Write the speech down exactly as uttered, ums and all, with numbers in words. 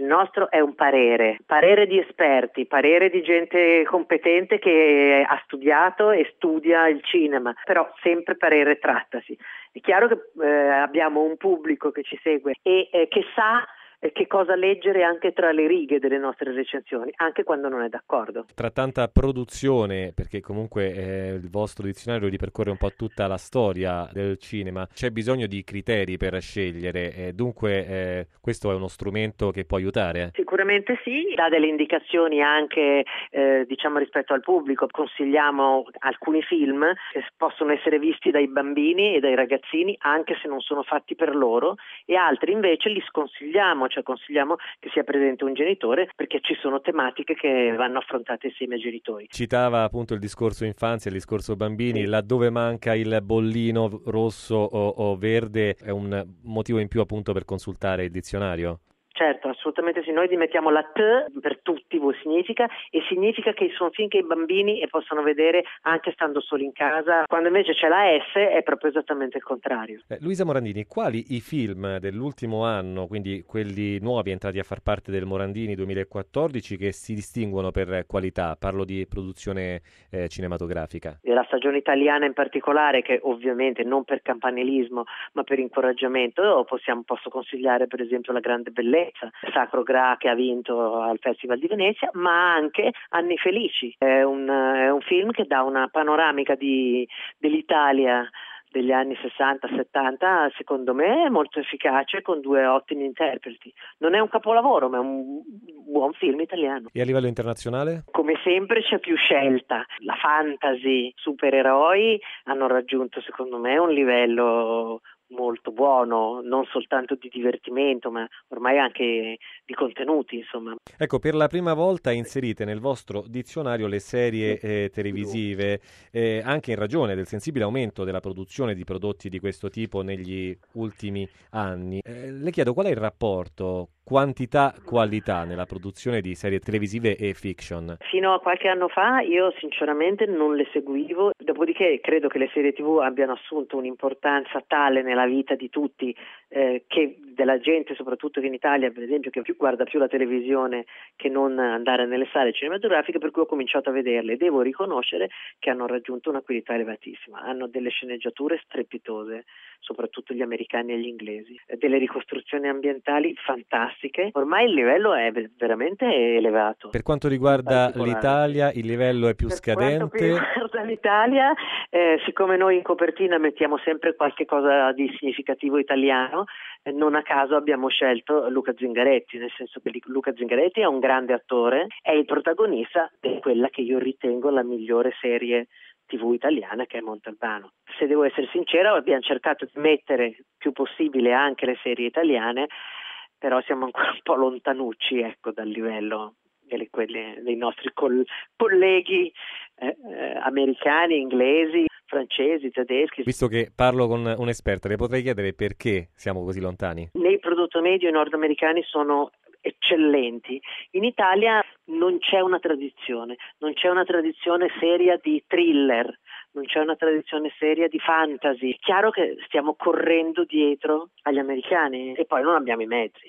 nostro è un parere, parere di esperti, parere di gente competente che ha studiato e studia il cinema, però sempre parere trattasi. È chiaro che eh, abbiamo un pubblico che ci segue e eh, che sa che cosa leggere anche tra le righe delle nostre recensioni, anche quando non è d'accordo. Tra tanta produzione, perché comunque eh, il vostro dizionario ripercorre un po' tutta la storia del cinema, c'è bisogno di criteri per scegliere, e dunque eh, questo è uno strumento che può aiutare? Sicuramente sì, dà delle indicazioni anche eh, diciamo rispetto al pubblico. Consigliamo alcuni film che possono essere visti dai bambini e dai ragazzini anche se non sono fatti per loro, e altri invece li sconsigliamo, cioè consigliamo che sia presente un genitore perché ci sono tematiche che vanno affrontate insieme ai genitori. Citava appunto il discorso infanzia, il discorso bambini, Sì. Laddove manca il bollino rosso o, o verde è un motivo in più appunto per consultare il dizionario? Certo, assolutamente sì, noi mettiamo la T per tutti, vuol significa, e significa che sono film che i bambini possono vedere anche stando soli in casa, quando invece c'è la S è proprio esattamente il contrario. Eh, Luisa Morandini, quali i film dell'ultimo anno, quindi quelli nuovi entrati a far parte del Morandini duemilaquattordici, che si distinguono per qualità? Parlo di produzione eh, cinematografica. Della stagione italiana in particolare, che ovviamente non per campanilismo ma per incoraggiamento, possiamo, posso consigliare per esempio La Grande Bellezza, Sacro Gra che ha vinto al Festival di Venezia, ma anche Anni Felici. È un, è un film che dà una panoramica di, dell'Italia degli anni sessanta settanta, secondo me è molto efficace, con due ottimi interpreti. Non è un capolavoro, ma è un buon film italiano. E a livello internazionale? Come sempre c'è più scelta. La fantasy, supereroi hanno raggiunto secondo me un livello molto buono, non soltanto di divertimento, ma ormai anche di contenuti, insomma. Ecco, per la prima volta inserite nel vostro dizionario le serie eh, televisive, eh, anche in ragione del sensibile aumento della produzione di prodotti di questo tipo negli ultimi anni. Eh, le chiedo qual è il rapporto quantità-qualità nella produzione di serie televisive e fiction? Fino a qualche anno fa io sinceramente non le seguivo, dopodiché credo che le serie tivù abbiano assunto un'importanza tale nella vita di tutti, eh, che della gente soprattutto che in Italia per esempio che più guarda più la televisione che non andare nelle sale cinematografiche, per cui ho cominciato a vederle e devo riconoscere che hanno raggiunto una qualità elevatissima, hanno delle sceneggiature strepitose, soprattutto gli americani e gli inglesi, delle ricostruzioni ambientali fantastiche, ormai il livello è veramente elevato. Per quanto riguarda l'Italia, il livello è più per scadente? Per quanto riguarda l'Italia, eh, siccome noi in copertina mettiamo sempre qualche cosa di significativo italiano, eh, non a caso abbiamo scelto Luca Zingaretti, nel senso che Luca Zingaretti è un grande attore, è il protagonista di quella che io ritengo la migliore serie tivù italiana, che è Montalbano. Se devo essere sincera, abbiamo cercato di mettere più possibile anche le serie italiane, però siamo ancora un po' lontanucci, ecco, dal livello delle, quelle, dei nostri col- colleghi eh, eh, americani, inglesi, francesi, tedeschi. Visto che parlo con un'esperta, le potrei chiedere perché siamo così lontani? Nei prodotto medio i nordamericani sono eccellenti. In Italia non c'è una tradizione, non c'è una tradizione seria di thriller, non c'è una tradizione seria di fantasy. È chiaro che stiamo correndo dietro agli americani e poi non abbiamo i mezzi.